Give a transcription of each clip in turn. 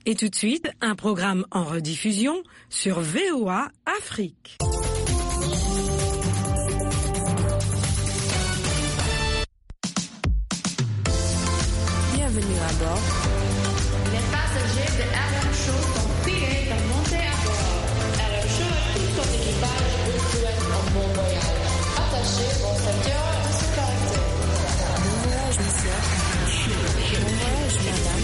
Et tout de suite, un programme en rediffusion sur VOA Afrique. Bienvenue à bord. Les passagers de RM Show sont priés de monter à bord. RM Show et tout son équipage vous souhaitent un bon voyage. Attachez vos ceintures de sécurité. Bon voyage, monsieur. Bon voyage, madame.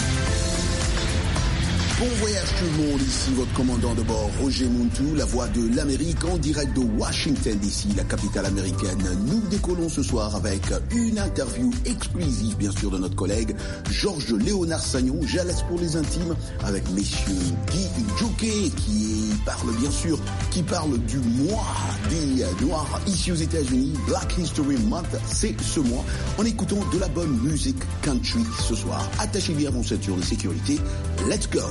Bon voyage tout le monde, ici votre commandant de bord Roger Muntu, la voix de l'Amérique en direct de Washington DC, la capitale américaine. Nous décollons ce soir avec une interview exclusive bien sûr de notre collègue Georges Léonard Sagnon, Jalès pour les intimes, avec messieurs Guy Djouké qui parle du mois des Noirs ici aux États-Unis, Black History Month, c'est ce mois, en écoutant de la bonne musique country ce soir. Attachez bien vos ceintures de sécurité, let's go!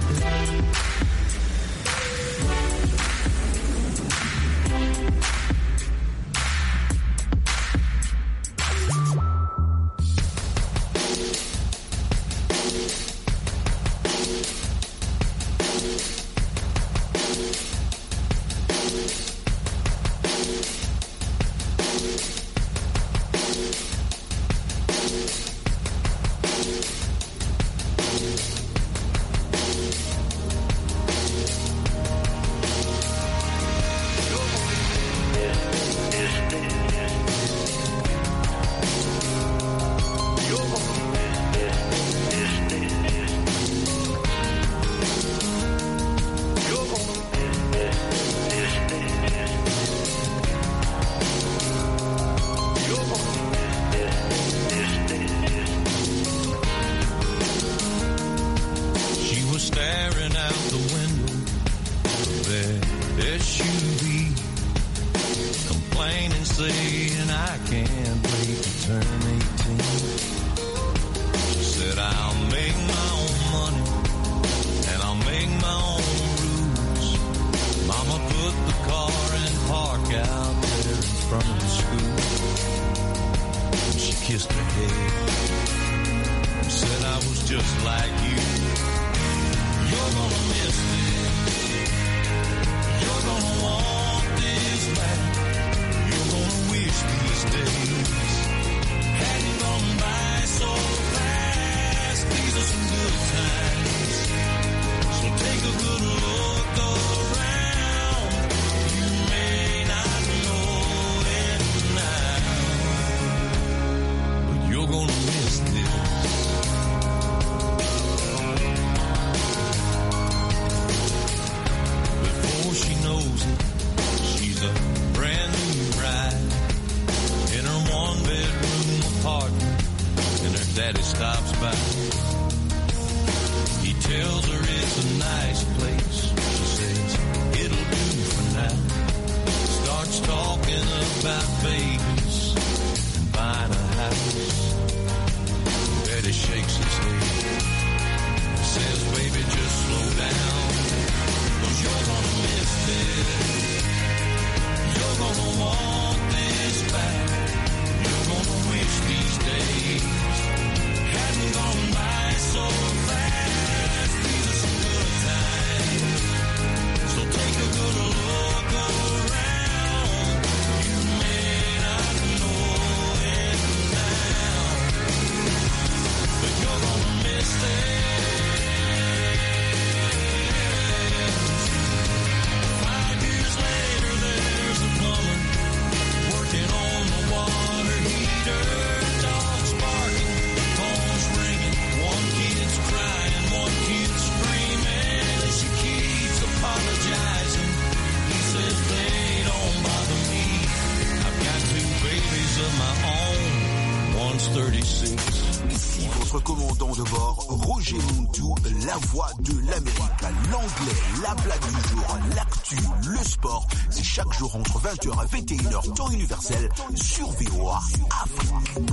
Ici votre commandant de bord, Roger Muntu, la voix de l'Amérique, l'anglais, la blague du jour, l'actu, le sport. C'est chaque jour entre 20h et 21h, temps universel, sur VOA Afrique.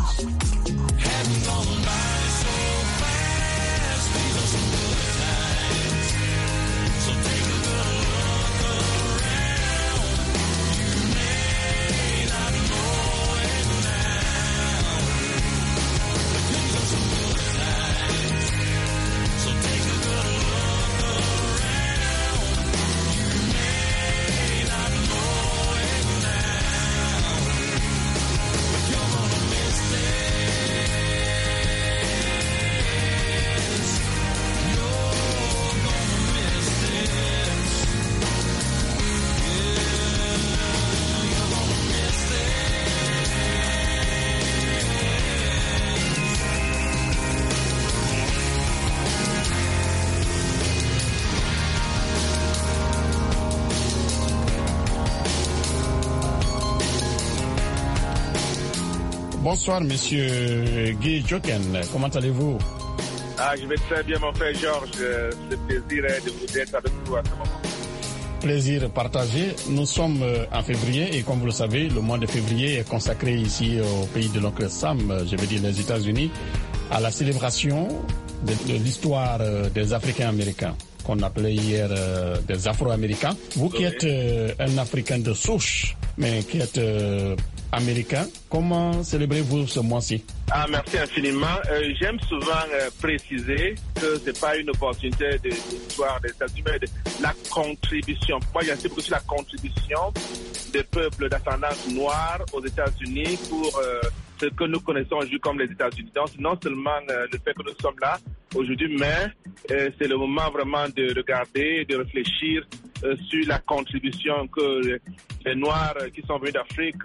Bonsoir, monsieur Guy Joken. Comment allez-vous? Je vais très bien, mon frère Georges. C'est un plaisir de vous être avec vous à ce moment. Plaisir partagé. Nous sommes en février et comme vous le savez, le mois de février est consacré ici au pays de l'oncle Sam, je veux dire les États-Unis, à la célébration de l'histoire des Africains-Américains, qu'on appelait hier des Afro-Américains. Vous qui êtes un Africain de souche, mais qui êtes américain, comment célébrez-vous ce mois-ci? Merci infiniment. J'aime souvent préciser que ce n'est pas une opportunité de l'histoire des États-Unis, mais de la contribution. Moi, j'insiste beaucoup sur la contribution des peuples d'ascendance noire aux États-Unis pour ce que nous connaissons aujourd'hui comme les États-Unis. Donc, non seulement le fait que nous sommes là aujourd'hui, mais c'est le moment vraiment de regarder, de réfléchir sur la contribution que les Noirs qui sont venus d'Afrique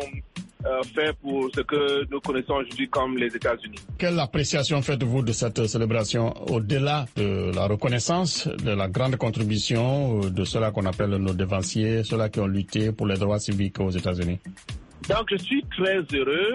ont fait pour ce que nous connaissons aujourd'hui comme les États-Unis. Quelle appréciation faites-vous de cette célébration au-delà de la reconnaissance de la grande contribution de ceux-là qu'on appelle nos devanciers, ceux-là qui ont lutté pour les droits civiques aux États-Unis? Donc, je suis très heureux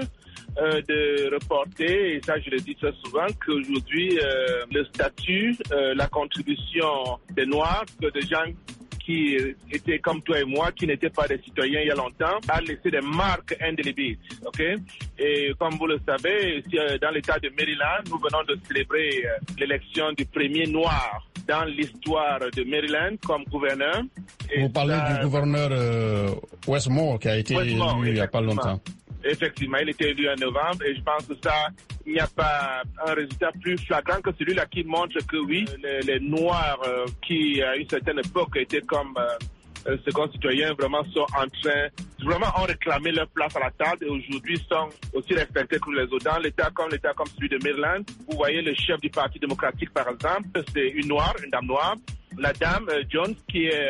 de reporter, et ça je le dis très souvent, qu'aujourd'hui le statut, la contribution des Noirs, que des gens qui étaient comme toi et moi, qui n'étaient pas des citoyens il y a longtemps, a laissé des marques indélébiles. Okay? Et comme vous le savez, dans l'État de Maryland, nous venons de célébrer l'élection du premier noir dans l'histoire de Maryland comme gouverneur. Et vous parlez du gouverneur Westmore qui a été élu il n'y a pas longtemps. Effectivement, il était élu en novembre et je pense que ça, il n'y a pas un résultat plus flagrant que celui-là qui montre que oui, les Noirs qui à une certaine époque étaient comme seconds citoyens vraiment sont en train, vraiment ont réclamé leur place à la table et aujourd'hui sont aussi respectés que les autres. Dans l'État comme celui de Maryland, vous voyez le chef du Parti démocratique par exemple, c'est une dame noire. La dame Jones qui est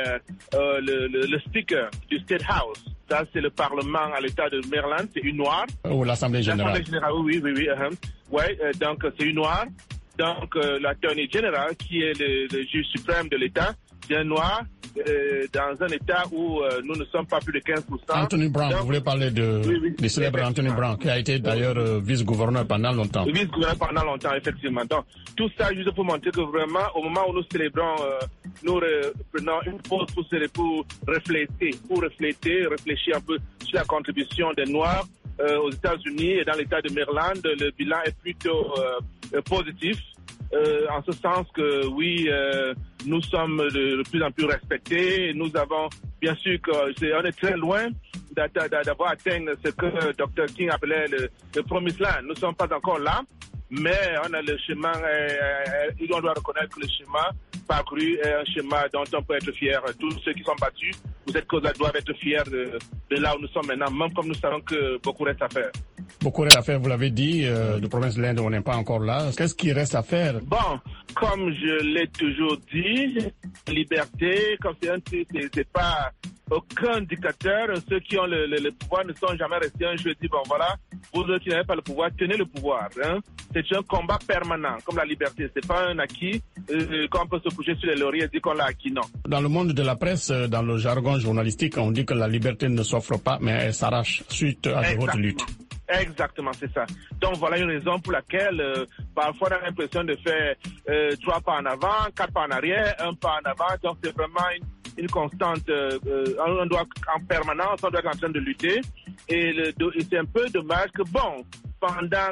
le speaker du State House. Ça, c'est le Parlement à l'État de Maryland, c'est une noire. Ou l'Assemblée générale. L'Assemblée générale, oui. Ouais, donc c'est une noire. Donc l'Attorney General, qui est le juge suprême de l'État, c'est un noir dans un État où nous ne sommes pas plus de 15%. Anthony Brown, donc, vous voulez parler du célèbre Anthony Brown, qui a été d'ailleurs vice-gouverneur pendant longtemps. Vice-gouverneur pendant longtemps, effectivement. Donc, tout ça juste pour montrer que vraiment, au moment où nous célébrons, nous prenons une pause pour réfléchir un peu sur la contribution des Noirs aux États-Unis et dans l'État de Maryland. Le bilan est plutôt positif. En ce sens que oui, nous sommes de plus en plus respectés. Nous avons, bien sûr, on est très loin d'avoir atteint ce que Dr. King appelait le Promised Land. Nous ne sommes pas encore là, mais on a le chemin, on doit reconnaître que le chemin parcouru est un chemin dont on peut être fier. Tous ceux qui sont battus, cette cause-là doivent être fiers de là où nous sommes maintenant, même comme nous savons que beaucoup reste à faire. Beaucoup reste à faire, vous l'avez dit, le Promised Land, on n'est pas encore là. Qu'est-ce qui reste à faire? Bon, comme je l'ai toujours dit, liberté, comme c'est pas aucun dictateur. Ceux qui ont le pouvoir ne sont jamais restés un jeudi. Bon, voilà, vous qui n'avez pas le pouvoir, tenez le pouvoir. Hein. C'est un combat permanent, comme la liberté. C'est pas un acquis qu'on peut se coucher sur les lauriers et dire qu'on l'a acquis, non. Dans le monde de la presse, dans le jargon journalistique, on dit que la liberté ne s'offre pas, mais elle s'arrache suite à de hautes luttes. Exactement, c'est ça. Donc voilà une raison pour laquelle parfois on a l'impression de faire 3 pas en avant, 4 pas en arrière, 1 pas en avant. Donc c'est vraiment une constante. On doit en permanence, on doit être en train de lutter. Et c'est un peu dommage que bon, pendant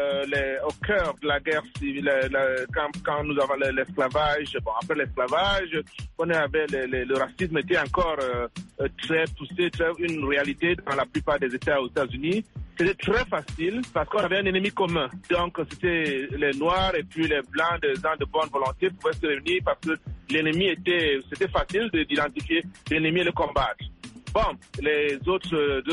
au cœur de la guerre civile, quand nous avons l'esclavage, bon après l'esclavage, on avait le racisme était encore très poussé, une réalité dans la plupart des États aux États-Unis. C'était très facile parce qu'on avait un ennemi commun. Donc, c'était les Noirs et puis les Blancs, des gens de bonne volonté pouvaient se réunir parce que c'était facile d'identifier l'ennemi et le combattre. Bon, les autres,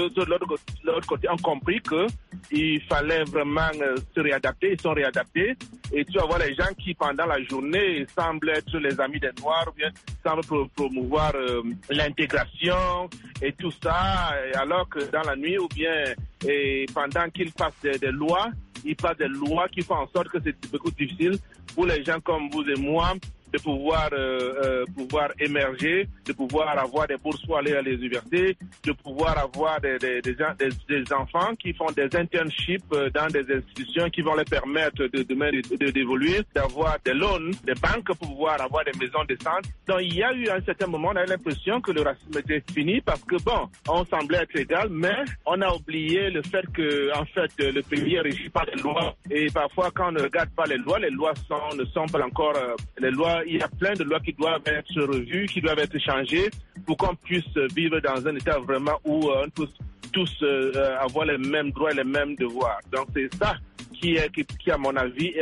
de l'autre côté, ont compris qu'il fallait vraiment se réadapter. Ils sont réadaptés. Et tu vas voir les gens qui, pendant la journée, semblent être les amis des Noirs, ou bien semblent promouvoir l'intégration et tout ça, alors que dans la nuit, ou bien pendant qu'ils passent des lois, ils passent des lois qui font en sorte que c'est beaucoup difficile pour les gens comme vous et moi de pouvoir émerger, de pouvoir avoir des bourses pour aller à l'université, de pouvoir avoir des enfants qui font des internships dans des institutions qui vont leur permettre d'évoluer, d'avoir des loans, des banques pour pouvoir avoir des maisons décentes. Donc il y a eu à un certain moment, on a eu l'impression que le racisme était fini parce que on semblait être égal, mais on a oublié le fait que en fait le pays est régi par les lois et parfois quand on ne regarde pas les lois ne sont pas encore les lois. Il y a plein de lois qui doivent être revues, qui doivent être changées pour qu'on puisse vivre dans un état vraiment où on peut tous avoir les mêmes droits et les mêmes devoirs. Donc c'est ça qui à mon avis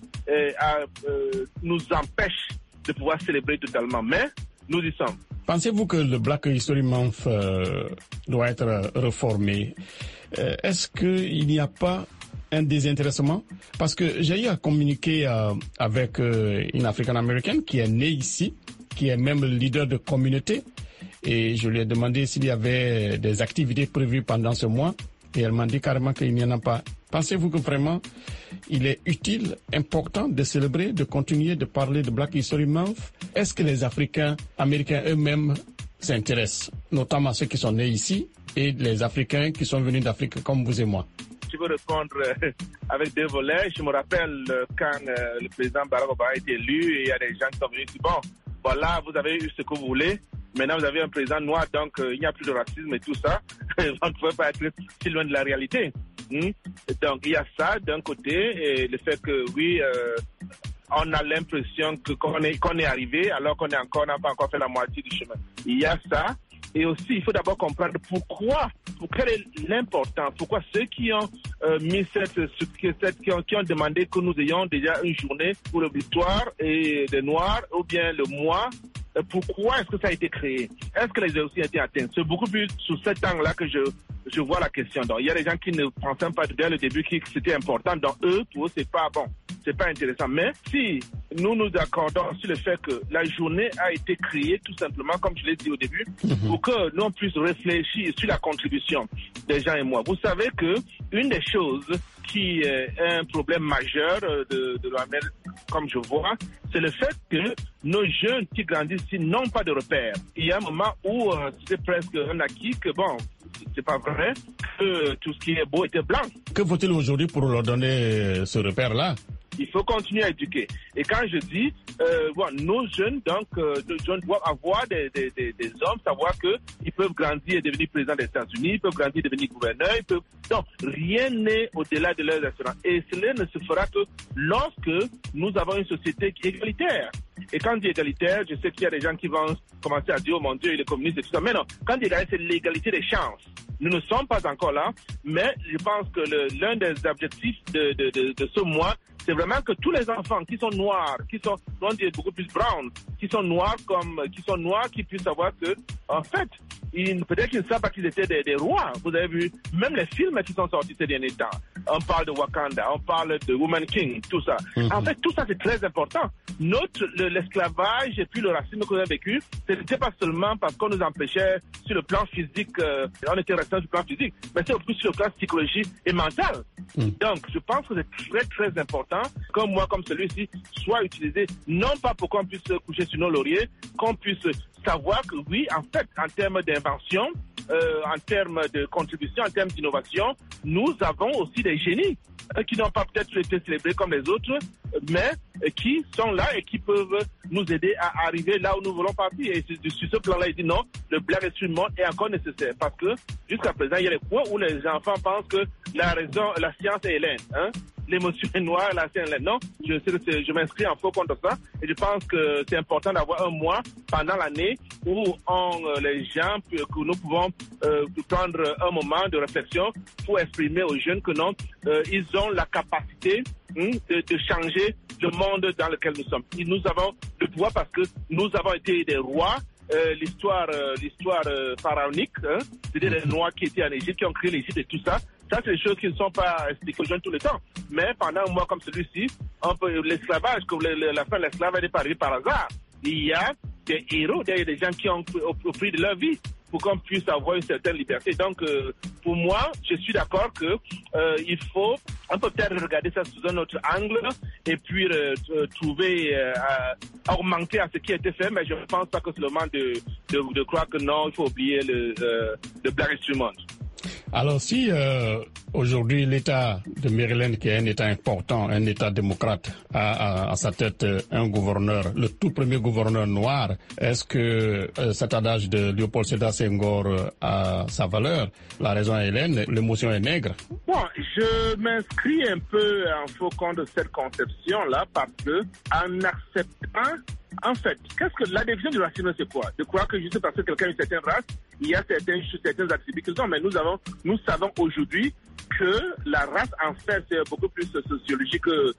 nous empêche de pouvoir célébrer totalement. Mais nous y sommes. Pensez-vous que le Black History Month doit être réformé? Est-ce qu'il n'y a pas un désintéressement? Parce que j'ai eu à communiquer avec une Africaine-Américaine qui est née ici, qui est même le leader de communauté, et je lui ai demandé s'il y avait des activités prévues pendant ce mois, et elle m'a dit carrément qu'il n'y en a pas. Pensez-vous que vraiment il est utile, important de célébrer, de continuer de parler de Black History Month? Est-ce que les Africains américains eux-mêmes s'intéressent, notamment ceux qui sont nés ici et les Africains qui sont venus d'Afrique comme vous et moi? Je veux répondre avec deux volets. Je me rappelle quand le président Barack Obama a été élu et il y a des gens qui sont venus dire bon, voilà, vous avez eu ce que vous voulez. Maintenant, vous avez un président noir, donc il n'y a plus de racisme et tout ça. On ne pouvait pas être si loin de la réalité. Donc, il y a ça d'un côté, et le fait que, oui, on a l'impression qu'on est arrivé alors qu'on n'a pas encore fait la moitié du chemin. Il y a ça. Et aussi, il faut d'abord comprendre quelle est l'importance, pourquoi ceux qui ont mis qui ont demandé que nous ayons déjà une journée pour le victoire et des Noirs, ou bien le mois, pourquoi est-ce que ça a été créé? Est-ce que les objectifs ont été atteints? C'est beaucoup plus sous cet angle-là que je vois la question. Donc, il y a des gens qui ne pensaient pas dès le début que c'était important. Donc, pour eux, c'est pas bon. C'est pas intéressant. Mais si nous nous accordons sur le fait que la journée a été créée tout simplement, comme je l'ai dit au début, pour que nous puissions réfléchir sur la contribution des gens et moi. Vous savez que une des choses qui est un problème majeur de l'Amérique, comme je vois, c'est le fait que nos jeunes qui grandissent ici n'ont pas de repères. Il y a un moment où c'est presque un acquis que bon, c'est pas vrai que tout ce qui est beau était blanc. Que faut-il aujourd'hui pour leur donner ce repère-là? Il faut continuer à éduquer. Et quand je dis, nos jeunes, donc, doivent avoir des hommes, savoir qu'ils peuvent grandir et devenir président des États-Unis, ils peuvent grandir et devenir gouverneur, Donc, rien n'est au-delà de leurs espérances. Et cela ne se fera que lorsque nous avons une société qui est égalitaire. Et quand je dis égalitaire, je sais qu'il y a des gens qui vont commencer à dire, oh mon Dieu, il est communiste et tout ça. Mais non, quand je dis égalitaire, c'est l'égalité des chances. Nous ne sommes pas encore là, mais je pense que l'un des objectifs de ce mois, c'est vraiment que tous les enfants qui sont noirs, qui sont, on dit beaucoup plus brown, qui sont noirs, qui puissent savoir que, en fait, peut-être qu'ils ne savent pas qu'ils étaient des rois. Vous avez vu, même les films qui sont sortis ces derniers temps. On parle de Wakanda, on parle de Woman King, tout ça. En fait, tout ça, c'est très important. L'esclavage et puis le racisme que nous avons vécu, ce n'était pas seulement parce qu'on nous empêchait sur le plan physique, on était restés sur le plan physique, mais c'est aussi sur le plan psychologique et mental. Donc, je pense que c'est très, très important qu'un mois comme celui-ci soit utilisé, non pas pour qu'on puisse coucher sur nos lauriers, qu'on puisse savoir que oui, en fait, en termes d'invention, en termes de contribution, en termes d'innovation, nous avons aussi des génies qui n'ont pas peut-être été célébrés comme les autres, mais qui sont là et qui peuvent nous aider à arriver là où nous voulons partir. Et sur ce plan-là, il dit non, le Black History Month est encore nécessaire parce que jusqu'à présent, il y a des points où les enfants pensent que la science est hélène. L'émotion est noire, la science est hélène. Non, je m'inscris en faux contre ça et je pense que c'est important d'avoir un mois pendant l'année où les gens, que nous pouvons prendre un moment de réflexion pour exprimer aux jeunes que non, ils ont la capacité de changer le monde dans lequel nous sommes. Nous avons le pouvoir parce que nous avons été des rois. L'histoire pharaonique, c'est-à-dire les Noirs qui étaient en Égypte, qui ont créé l'Égypte et tout ça. Ça, c'est des choses qui ne sont pas expliquées aux jeunes tout le temps. Mais pendant un mois comme celui-ci, l'esclavage, la fin de l'esclavage n'est pas arrivée par hasard. Il y a des héros, il y a des gens qui ont au prix de leur vie pour qu'on puisse avoir une certaine liberté. Donc, pour moi, je suis d'accord que il faut, on peut peut-être regarder ça sous un autre angle et puis trouver, augmenter à ce qui a été fait, mais je ne pense pas que c'est le moment de croire que non, il faut oublier le Black History Month. Alors si aujourd'hui l'État de Maryland, qui est un État important, un État démocrate, a à sa tête un gouverneur, le tout premier gouverneur noir, est-ce que cet adage de Léopold Sédar Senghor a sa valeur? La raison est Hélène, l'émotion est nègre. Bon, je m'inscris un peu en faux compte de cette conception-là parce que en acceptant, en fait, qu'est-ce que la définition du racisme, c'est quoi? De croire que juste parce que quelqu'un a une certaine race, il y a certains attributs qu'ils ont, mais nous savons aujourd'hui que la race, en fait, c'est beaucoup plus sociologique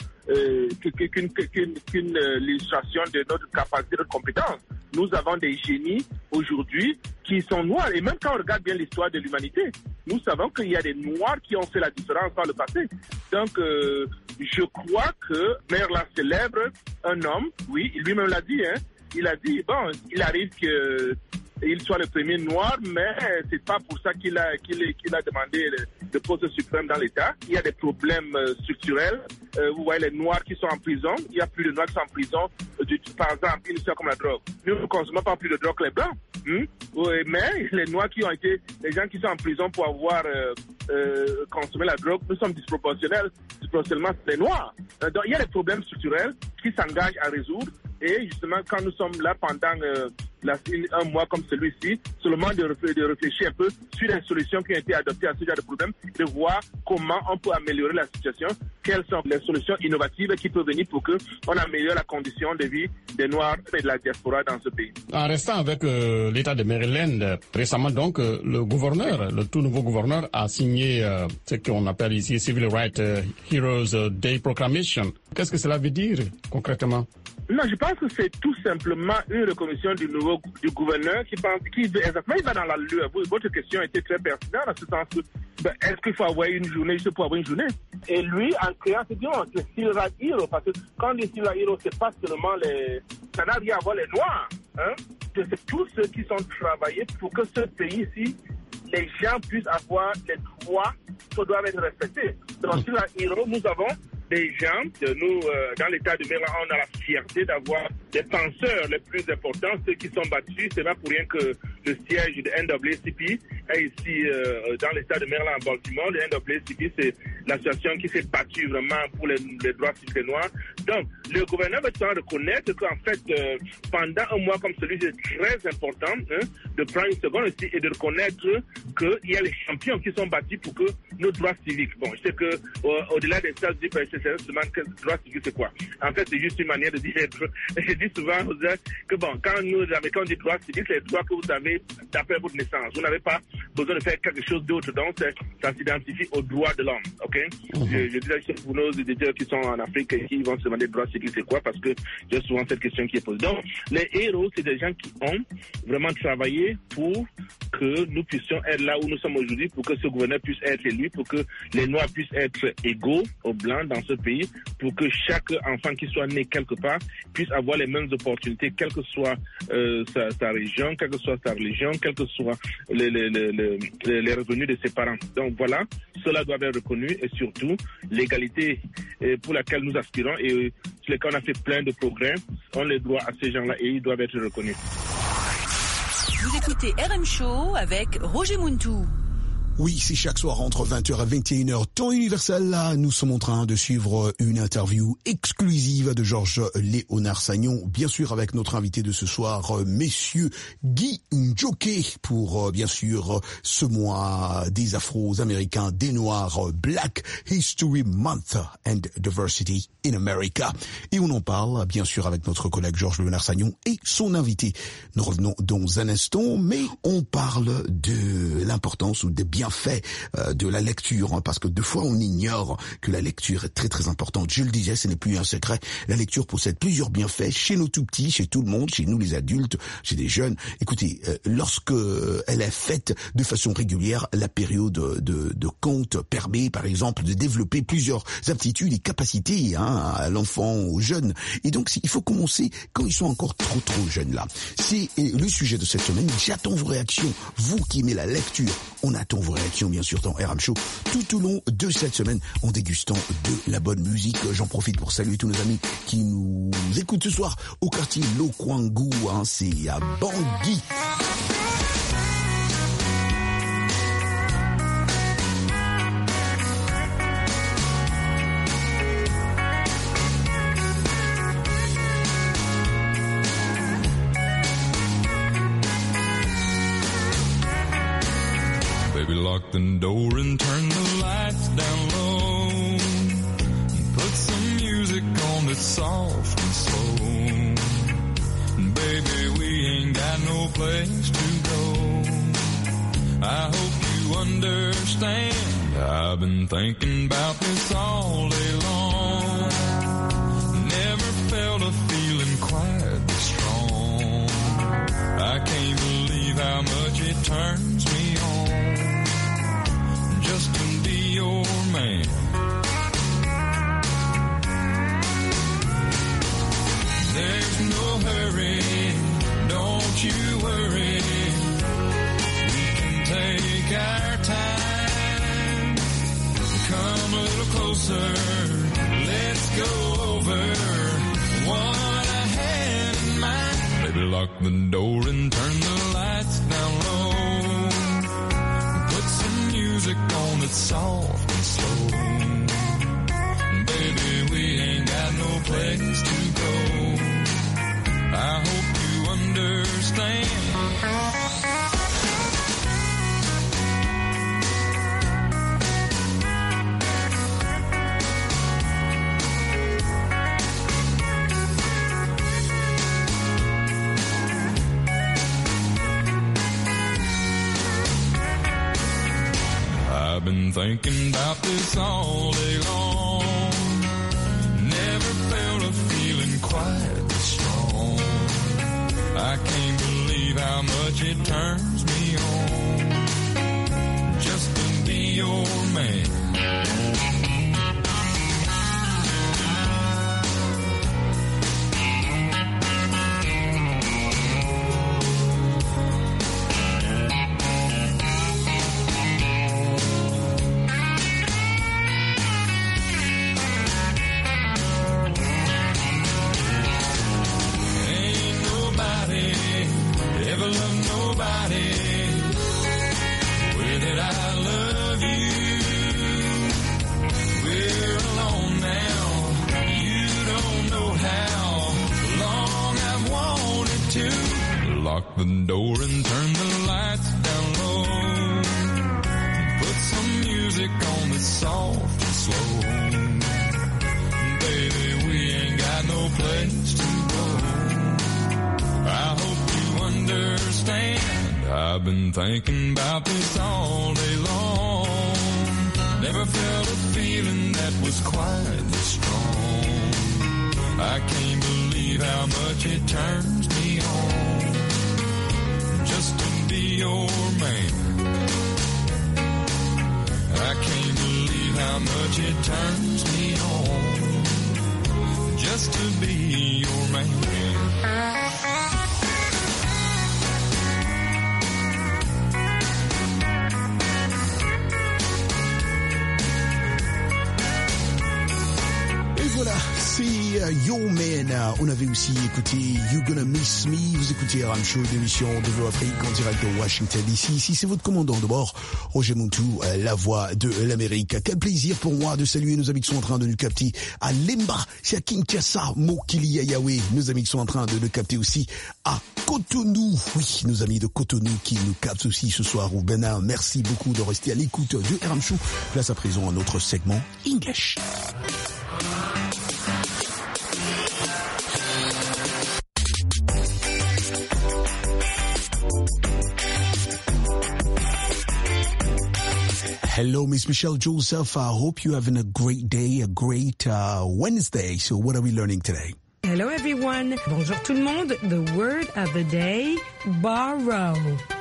qu'une illustration de notre capacité de compétence. Nous avons des génies aujourd'hui qui sont noirs. Et même quand on regarde bien l'histoire de l'humanité, nous savons qu'il y a des noirs qui ont fait la différence par le passé. Donc, je crois que Merlin célèbre un homme, oui, lui-même l'a dit, hein. Il a dit, bon, il arrive qu'il soit le premier noir, mais c'est pas pour ça qu'il a demandé le poste suprême dans l'État. Il y a des problèmes structurels. Vous voyez les noirs qui sont en prison. Il y a plus de noirs qui sont en prison. Par exemple, une histoire comme la drogue. Nous ne consommons pas plus de drogue que les blancs. Oui, mais les noirs qui ont été, les gens qui sont en prison pour avoir consommé la drogue, nous sommes disproportionnellement les noirs. Donc il y a des problèmes structurels qui s'engagent à résoudre. Et justement, quand nous sommes là pendant un mois comme celui-ci, c'est le moment de réfléchir un peu sur les solutions qui ont été adoptées à ce genre de problème, de voir comment on peut améliorer la situation, quelles sont les solutions innovatives qui peuvent venir pour qu'on améliore la condition de vie des Noirs et de la diaspora dans ce pays. En restant avec l'État de Maryland, récemment donc, le tout nouveau gouverneur a signé ce qu'on appelle ici Civil Rights Heroes Day Proclamation. Qu'est-ce que cela veut dire concrètement? Non, je pense que c'est tout simplement une reconnaissance du gouverneur qui exactement, il va dans la loi. Votre question était très pertinente dans ce sens que, est-ce qu'il faut avoir une journée juste pour avoir une journée? Et lui, en créant, c'est bien, c'est Civil Rights Hero, parce que quand on dit Civil Rights Hero, c'est pas seulement ça n'a rien à voir les Noirs, hein? C'est tous ceux qui sont travaillés pour que ce pays-ci, les gens puissent avoir les droits qui doivent être respectés. Dans Civil Rights Hero, nous avons des gens, nous, dans l'État de Maryland, on a la fierté d'avoir des penseurs les plus importants, ceux qui sont battus. C'est pas pour rien que le siège de NAACP est ici dans l'État de Maryland, à Baltimore. Le NAACP, c'est l'association qui s'est battue vraiment pour les droits civiques noirs. Donc, le gouverneur va reconnaître qu'en fait, pendant un mois comme celui, c'est très important de prendre une seconde aussi et de reconnaître qu'il y a les champions qui sont battus pour que nos droits civiques. Bon, je sais que au-delà des stades du PSC, c'est seulement que droit civique, c'est quoi? En fait, c'est juste une manière de dire. Je dis souvent aux gens que bon, quand on dit droit civique, c'est le droit que vous avez d'après votre naissance. Vous n'avez pas besoin de faire quelque chose d'autre. Donc, ça s'identifie aux droits de l'homme. OK? Je dis ça pour nos éditeurs qui sont en Afrique et qui vont se demander droit civique, c'est quoi? Parce que j'ai souvent cette question qui est posée. Donc, les héros, c'est des gens qui ont vraiment travaillé pour que nous puissions être là où nous sommes aujourd'hui, pour que ce gouverneur puisse être élu, pour que les Noirs puissent être égaux aux Blancs dans ce pays, pour que chaque enfant qui soit né quelque part puisse avoir les mêmes opportunités, quelle que soit sa région, quelle que soit sa religion, quels que soient les revenus de ses parents. Donc voilà, cela doit être reconnu et surtout l'égalité pour laquelle nous aspirons et sur lesquels on a fait plein de progrès, on les doit à ces gens-là et ils doivent être reconnus. Vous écoutez RM Show avec Roger Muntou. Oui, c'est chaque soir entre 20h et 21h, temps universel. Là, nous sommes en train de suivre une interview exclusive de Georges Léonard Sagnon, bien sûr avec notre invité de ce soir, messieurs Guy Njoké, pour bien sûr ce mois des Afro-Américains, des Noirs, Black History Month and Diversity in America. Et on en parle bien sûr avec notre collègue Georges Léonard Sagnon et son invité. Nous revenons dans un instant, mais on parle de l'importance ou des bienfaits bienfaits de la lecture, hein, parce que deux fois on ignore que la lecture est très très importante. Je le disais, ce n'est plus un secret. La lecture possède plusieurs bienfaits chez nos tout petits, chez tout le monde, chez nous les adultes, chez les jeunes. Écoutez, lorsque elle est faite de façon régulière, la période de conte permet par exemple de développer plusieurs aptitudes et capacités, hein, à l'enfant, aux jeunes. Et donc il faut commencer quand ils sont encore trop jeunes là. C'est le sujet de cette semaine. J'attends vos réactions. Vous qui aimez la lecture, on attend vos réactions bien sûr dans RM Show tout au long de cette semaine en dégustant de la bonne musique. J'en profite pour saluer tous nos amis qui nous écoutent ce soir au quartier Lokwangu, hein, c'est à Bangui. Lock the door and turn the lights down low. Put some music on that's soft and slow. Baby, we ain't got no place to go. I hope you understand. I've been thinking about this all day long. Never felt a feeling quite this strong. I can't believe how much it turns me on. Just to be your man. There's no hurry, don't you worry. We can take our time. Come a little closer, let's go over what I had in mind. Baby, lock the door and turn the lights down low. Music on that's soft and slow. Baby, we ain't got no place to go. I hope you understand. I've been thinking about this all day long. Never felt a feeling quite this strong. I can't believe how much it turns me on. Just to be your man. Lock the door and turn the lights down low. Put some music on that's soft and slow. Baby, we ain't got no place to go. I hope you understand. I've been thinking about this all day long. Never felt a feeling that was quite this strong. I can't believe how much it turns me on. Just to be your man. I can't believe how much it turns me on. Just to be your man. Voilà, c'est Yo Man. On avait aussi écouté You Gonna Miss Me. Vous écoutez RM Show, d'émission de Voix Afrique en direct de Washington DC. Ici, c'est votre commandant de bord, Roger Montou, la voix de l'Amérique. Quel plaisir pour moi de saluer nos amis qui sont en train de nous capter à Lemba, c'est à Kinshasa, Mokili, Yahweh. Nos amis qui sont en train de nous capter aussi à Cotonou. Oui, nos amis de Cotonou qui nous captent aussi ce soir au Bénin. Merci beaucoup de rester à l'écoute de RM Show. Place à présent à notre segment English. Hello, Miss Michelle Joseph. I hope you're having a great day, a great Wednesday. So what are we learning today? Hello everyone. Bonjour tout le monde. The word of the day, borrow.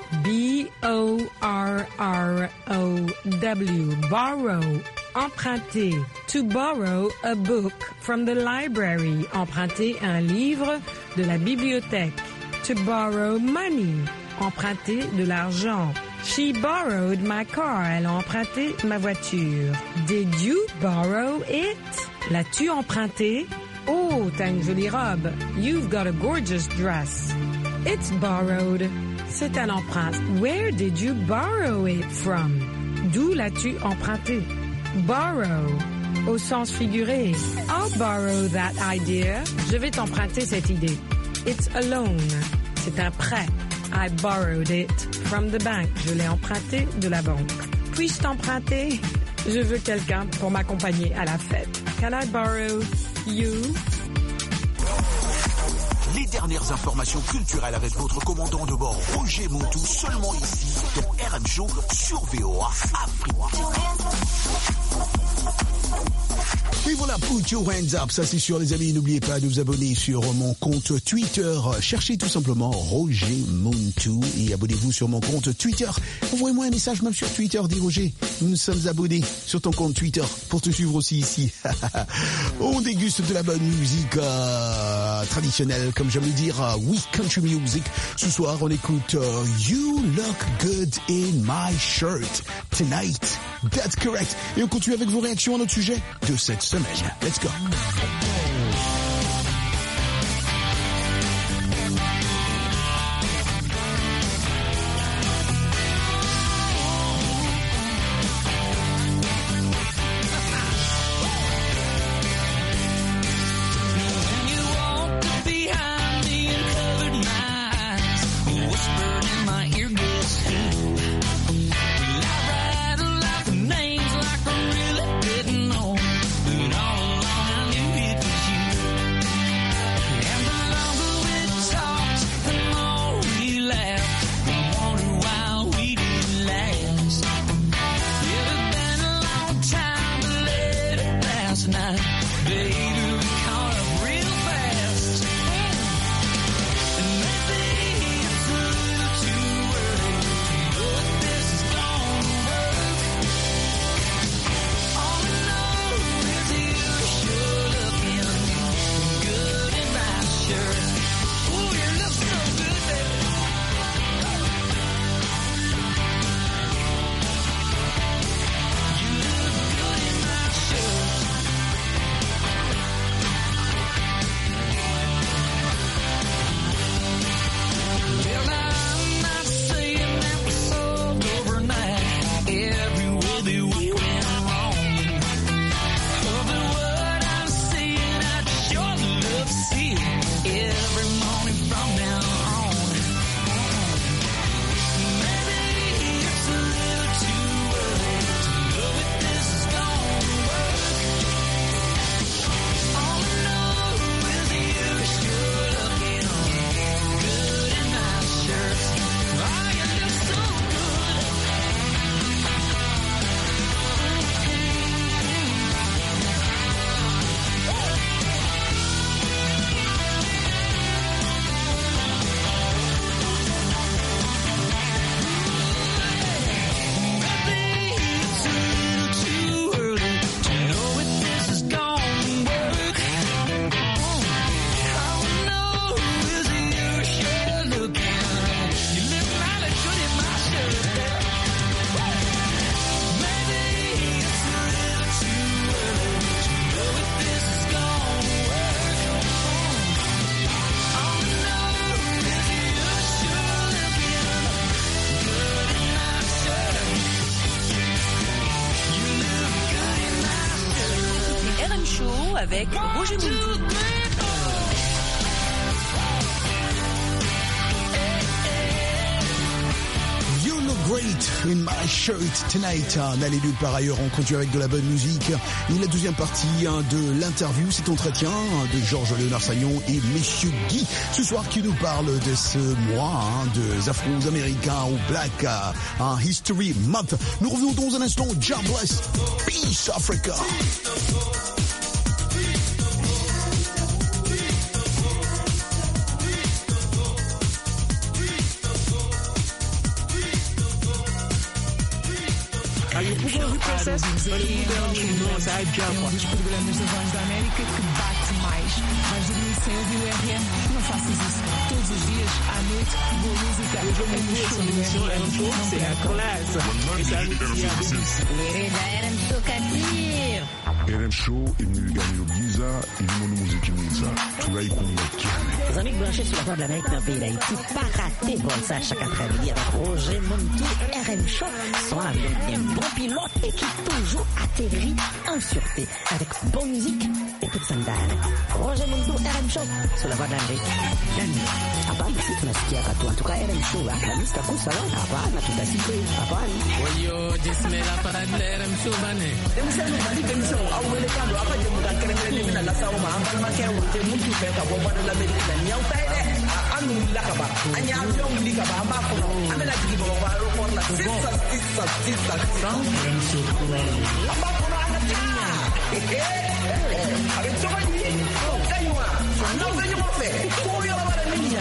B-O-R-R-O-W. Borrow. Emprunter. To borrow a book from the library. Emprunter un livre de la bibliothèque. To borrow money. Emprunter de l'argent. She borrowed my car. Elle a emprunté ma voiture. Did you borrow it? L'as-tu emprunté? Oh, t'as une jolie robe. You've got a gorgeous dress. It's borrowed. C'est un emprunt. Where did you borrow it from? D'où l'as-tu emprunté? Borrow. Au sens figuré. I'll borrow that idea. Je vais t'emprunter cette idée. It's a loan. C'est un prêt. I borrowed it from the bank. Je l'ai emprunté de la banque. Puis-je t'emprunter? Je veux quelqu'un pour m'accompagner à la fête. Can I borrow you? Les dernières informations culturelles avec votre commandant de bord, Roger Montou, seulement ici, dans RM Show, sur VOA Afrique. Et voilà, put your hands up, ça c'est sûr les amis, n'oubliez pas de vous abonner sur mon compte Twitter, cherchez tout simplement Roger Montou et abonnez-vous sur mon compte Twitter, envoyez-moi un message même sur Twitter, dis Roger, nous sommes abonnés sur ton compte Twitter pour te suivre aussi ici. On déguste de la bonne musique traditionnelle, comme j'aime le dire, oui, country music. Ce soir on écoute You Look Good in My Shirt Tonight, that's correct. Et on continue avec vos réactions à notre sujet de cette semaine. Let's go. avec Roger Montou. You Look Great in my shirt tonight. N'allez nulle part ailleurs, on continue avec de la bonne musique. Et la deuxième partie de l'interview, cet entretien de Georges Léonard Sagnon et Monsieur Guy. Ce soir, qui nous parle de ce mois des Afro-Américains au Black History Month. Nous revenons dans un instant. God bless. Peace Africa. Aí o Google processo, olha o Google, nossa, ai já, um dos programas da Voz da América que bate mais. Vais dormir sem ouvir o RM? Não faças isso. Todos os dias, à noite, boa música. Era um show, c'est la classe. RM Show imeganyiro byiza irimo n'umuziki mwiza turayikunda cyane. Les amis branchés sur la Voix de l'Amérique dans le pays d'Haïti, pas rater bon ça chaque après-midi avec Roger Montou, RM Show, sont avec des bons pilotes et qui toujours atterrit en sûreté avec bonne musique et toute sandale. Roger Montou, RM Show, sur la Voix de l'Amérique. Hapana, si tunasikia watu. En tout cas, RM Show, la lista kusa wana, hapana, tutasikia, hapana. Wayo, jismela parade la RM Show bane. Demisano bali demisano, awele kando, apa je muda kere mina la sawo ma ambal ma kere wote muntu fe ka bo bana la Amerika na nyaw tay de. Anu la ka ba, anya avion li ka ba amba ko no. Amela digi bo ba ro por la sisa. RM Show amba ko no ana tinya. Avec toi ni, kaywa. Non venyo mo fe. Ko yo ba la niña.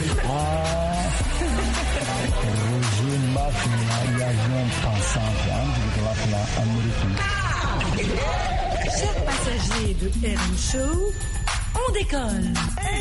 Roger Mafia, il y a un pensant de la américaine. Chers passagers de RM Show, on décolle.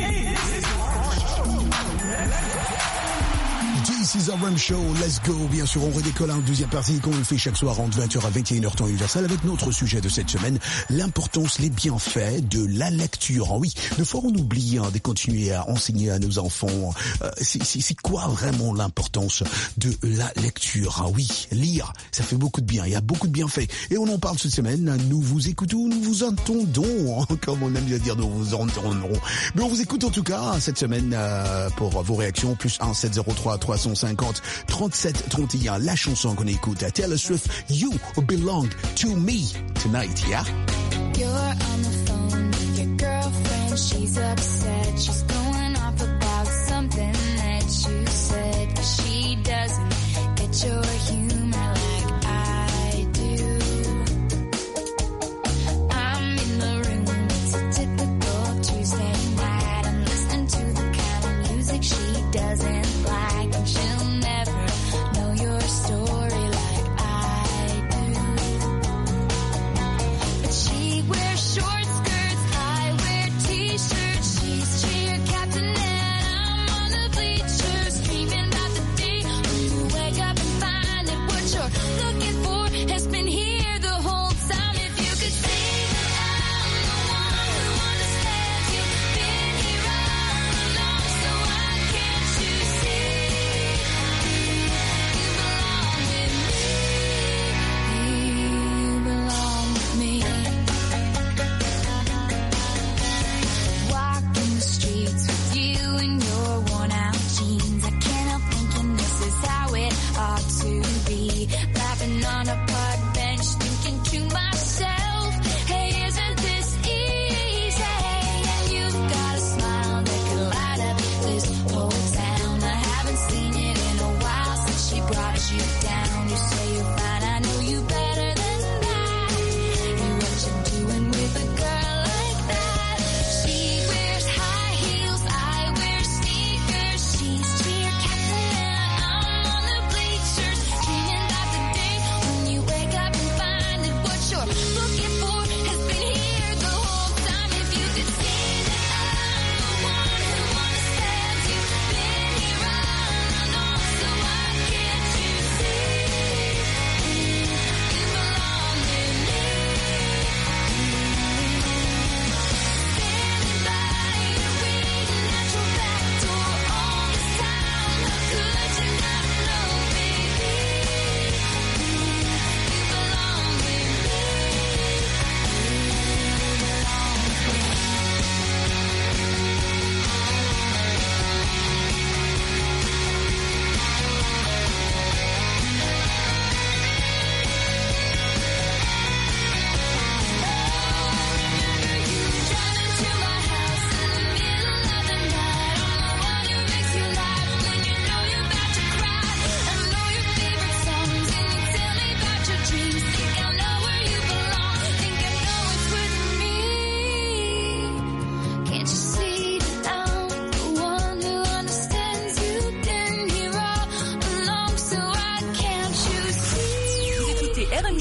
This is RM Show, let's go. Bien sûr, on redécolle en deuxième partie comme on le fait chaque soir entre 20h à 21h temps universel avec notre sujet de cette semaine, l'importance, les bienfaits de la lecture. Oui, de fois on oublie de continuer à enseigner à nos enfants. C'est quoi vraiment l'importance de la lecture? Oui, lire, ça fait beaucoup de bien, il y a beaucoup de bienfaits. Et on en parle cette semaine, nous vous écoutons, nous vous entendons, comme on aime bien dire, nous vous entendons. Mais on vous écoute en tout cas cette semaine pour vos réactions, plus 1 703 350 37 31. La chanson qu'on écoute à Taylor Swift, You Belong to Me Tonight, yeah? You're on the phone with your girlfriend, she's upset, she's going off about something that you said, 'cause she doesn't get your humor like I do. I'm in the room, it's a typical Tuesday night, I'm listening to the kind of music she doesn't like, and she'll never know your story like I do. But she wears short skirts, I wear t-shirts, she's cheer captain and I'm on the bleachers, dreaming about the day when you wake up and find that what you're looking for has been here the whole time. If you could see that I'm the one who understands, you've been here all along, so why can't you see?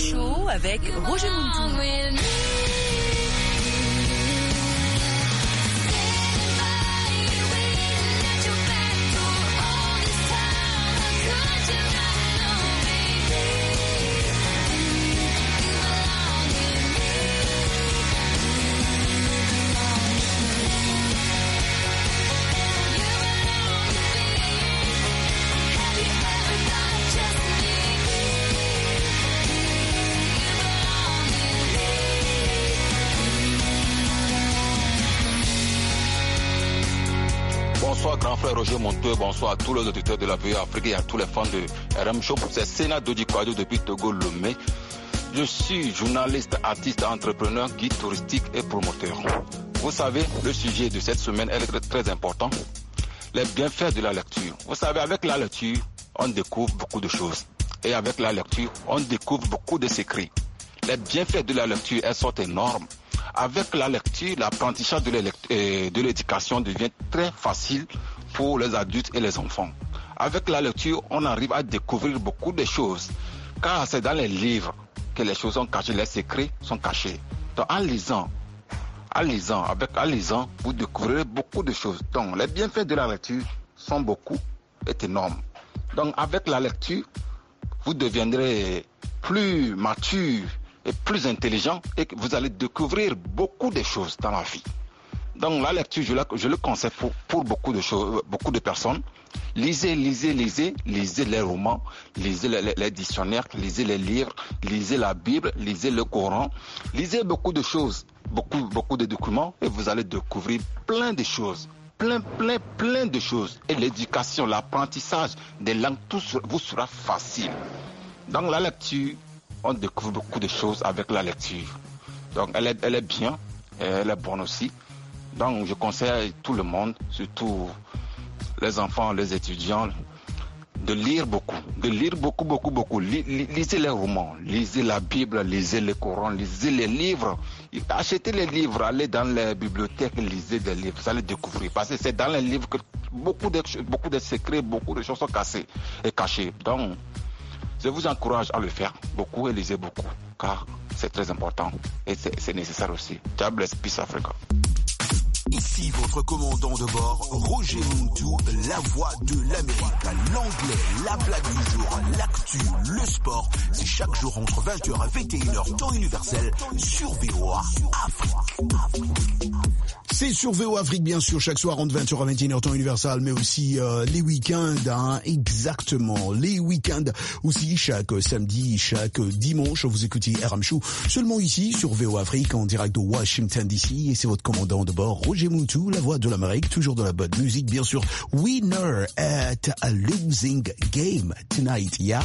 Show avec Roger Muntou. Bonsoir grand frère Roger Muntou, bonsoir à tous les auditeurs de la VOA Afrique et à tous les fans de RM Show. C'est Sénat Dodi Kouadio depuis Togo Lomé. Je suis journaliste, artiste, entrepreneur, guide touristique et promoteur. Vous savez, le sujet de cette semaine est très important. Les bienfaits de la lecture. Vous savez, avec la lecture, on découvre beaucoup de choses. Et avec la lecture, on découvre beaucoup de secrets. Les bienfaits de la lecture, elles sont énormes. Avec la lecture, l'apprentissage de l'éducation devient très facile pour les adultes et les enfants. Avec la lecture, on arrive à découvrir beaucoup de choses. Car c'est dans les livres que les choses sont cachées, les secrets sont cachés. Donc en lisant, vous découvrirez beaucoup de choses. Donc les bienfaits de la lecture sont beaucoup et énormes. Donc avec la lecture, vous deviendrez plus mature et plus intelligent et que vous allez découvrir beaucoup de choses dans la vie. Donc la lecture, je le conseille pour beaucoup de choses, beaucoup de personnes. Lisez les romans, lisez les dictionnaires, lisez les livres, lisez la Bible, lisez le Coran, lisez beaucoup de choses, beaucoup de documents et vous allez découvrir plein de choses. Plein de choses. Et l'éducation, l'apprentissage des langues, tout vous sera facile. Dans la lecture, on découvre beaucoup de choses avec la lecture. Donc elle est bien, elle est bonne aussi. Donc je conseille à tout le monde, surtout les enfants, les étudiants, de lire beaucoup. Lisez les romans, lisez la Bible, lisez le Coran, lisez les livres. Achetez les livres, allez dans les bibliothèques, lisez des livres, vous allez découvrir. Parce que c'est dans les livres que beaucoup de secrets, beaucoup de choses sont cachées. Donc je vous encourage à le faire beaucoup et lisez beaucoup, car c'est très important et c'est nécessaire aussi. God bless, peace Africa. Ici votre commandant de bord, Roger Muntou, la voix de l'Amérique, l'anglais, la blague du jour, l'actu, le sport. C'est chaque jour entre 20h et 21h, temps universel, sur VOA Afrique. C'est sur VOA Afrique, bien sûr, chaque soir entre 20h et 21h, temps universel, mais aussi les week-ends, exactement. Les week-ends aussi, chaque samedi, chaque dimanche, vous écoutez RM Show, seulement ici, sur VOA Afrique, en direct de Washington DC, et c'est votre commandant de bord, Roger Muntou, la voix de l'Amérique, toujours dans la bonne musique, bien sûr. Winner at a losing game tonight, yeah?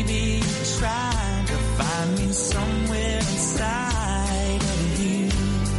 Baby, trying to find me somewhere inside of you.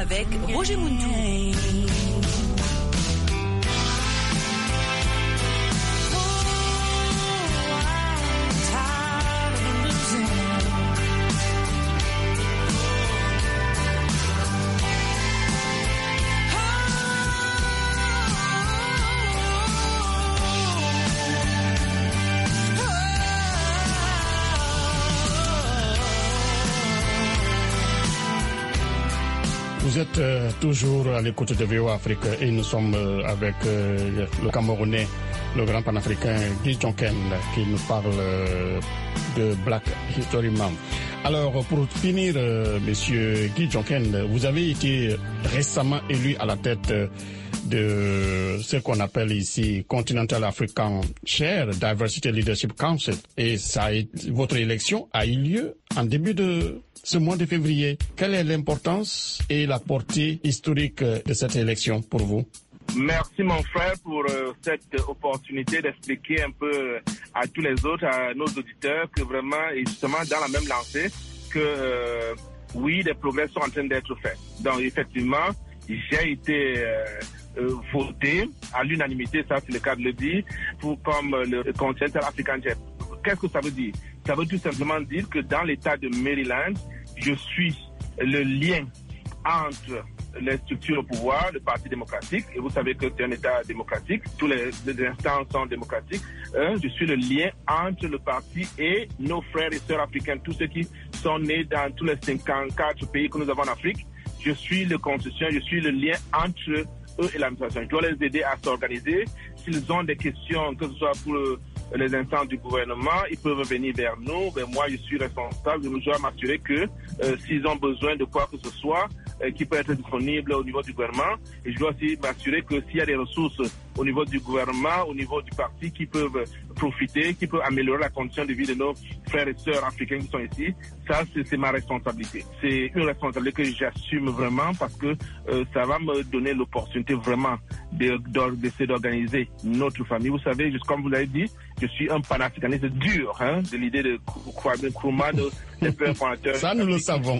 avec Roger Muntou. Vous êtes toujours à l'écoute de VOA Afrique et nous sommes avec le Camerounais, le grand panafricain Guy Djonken qui nous parle de Black History Month. Alors pour finir, monsieur Guy Djonken, vous avez été récemment élu à la tête de ce qu'on appelle ici Continental African Chair Diversity Leadership Council et votre élection a eu lieu en début de ce mois de février. Quelle est l'importance et la portée historique de cette élection pour vous? Merci mon frère pour cette opportunité d'expliquer un peu à tous les autres, à nos auditeurs, que vraiment, et justement dans la même lancée, que oui, des progrès sont en train d'être faits. Donc effectivement, j'ai été voté à l'unanimité, ça c'est le cas de le dire, comme le Continental African Chair. Qu'est-ce que ça veut dire? Ça veut tout simplement dire que dans l'État de Maryland, je suis le lien entre les structures au pouvoir, le Parti démocratique, et vous savez que c'est un État démocratique, tous les instances sont démocratiques. Je suis le lien entre le parti et nos frères et sœurs africains, tous ceux qui sont nés dans tous les 54 pays que nous avons en Afrique. Je suis le constitution, je suis le lien entre eux et l'administration. Je dois les aider à s'organiser. S'ils ont des questions, que ce soit pour les instances du gouvernement, ils peuvent venir vers nous. Mais moi, je suis responsable. Je dois m'assurer que s'ils ont besoin de quoi que ce soit, qui peut être disponible au niveau du gouvernement. Et je dois aussi m'assurer que s'il y a des ressources au niveau du gouvernement, au niveau du parti qui peuvent profiter, qui peuvent améliorer la condition de vie de nos frères et sœurs africains qui sont ici, ça c'est ma responsabilité. C'est une responsabilité que j'assume vraiment parce que ça va me donner l'opportunité vraiment d'essayer d'organiser notre famille. Vous savez, comme vous l'avez dit, je suis un panafricaniste dur, de l'idée de Kwame Nkrumah, des pères fondateurs. Ça, nous le savons.